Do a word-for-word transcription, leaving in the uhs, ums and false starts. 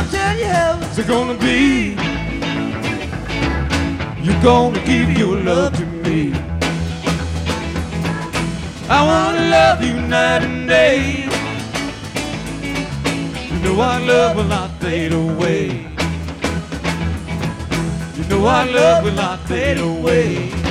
tell you how it's gonna be. You're gonna give your love to me. I wanna love you night and day. You know our love will not fade away. You know our love will not fade away.